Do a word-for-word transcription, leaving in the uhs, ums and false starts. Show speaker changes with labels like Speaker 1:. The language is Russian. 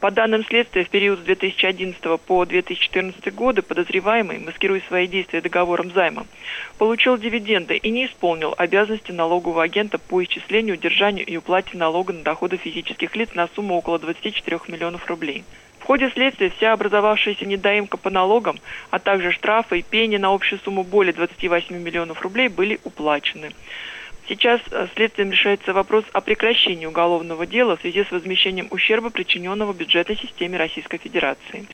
Speaker 1: По данным следствия, в период с две тысячи одиннадцатого по две тысячи четырнадцатый годы подозреваемый, маскируя свои действия договором займа, получил дивиденды и не исполнил обязанности налогового агента по исчислению, удержанию и уплате налога на доходы физических лиц на сумму около двадцати четырёх миллионов рублей. В ходе следствия вся образовавшаяся недоимка по налогам, а также штрафы и пени на общую сумму более двадцати восьми миллионов рублей были уплачены. Сейчас следствием решается вопрос о прекращении уголовного дела в связи с возмещением ущерба, причиненного бюджетной системе Российской Федерации.